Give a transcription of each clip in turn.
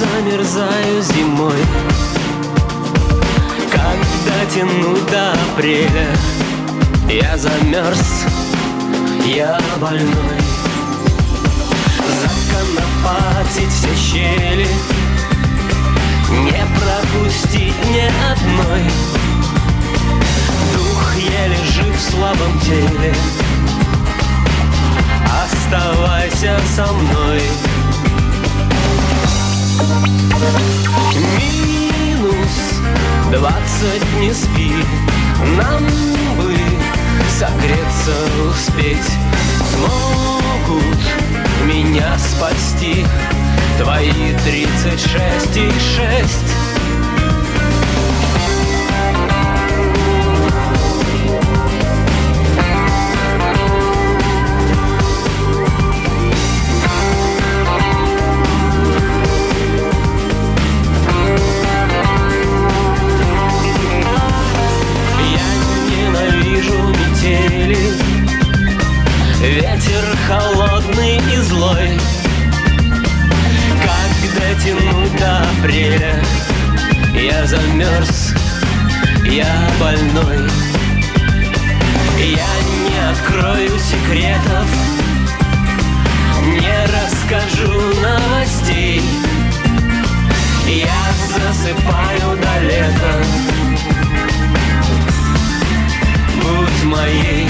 замерзаю зимой, когда тяну до апреля. Я замерз, я больной. Законопатить все щели, не пропустить ни одной. Дух еле жив в слабом теле, оставайся со мной. Минус 20 не спи, нам бы согреться успеть. Смогут меня спасти твои 36,6. Ветер холодный и злой, когда тяну до апреля. Я замерз, я больной. Я не открою секретов, не расскажу новостей. Я засыпаю до лета, будь моей.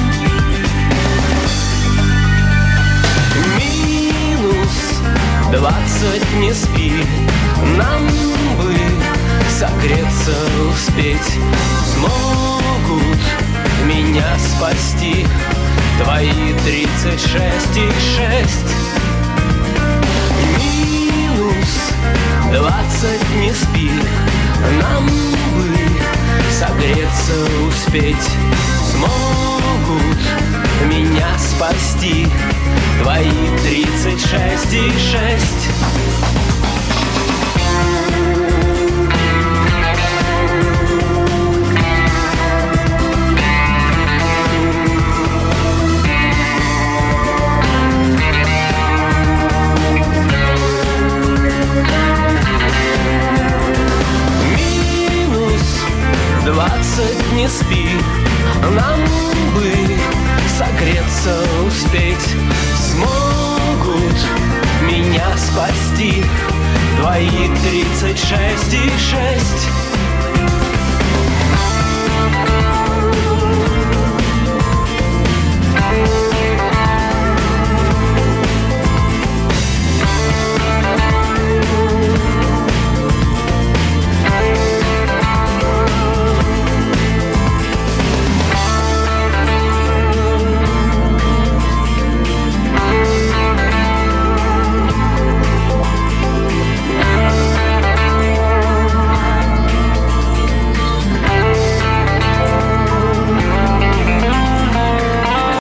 Минус 20 не спи, нам бы согреться успеть. Смогут меня спасти твои 36,6. Минус 20 не спи, нам бы согреться успеть. Смогут меня спасти твои 36,6. Минус 20 не спи, нам бы согреться успеть. Смогут меня спасти твои 36,6.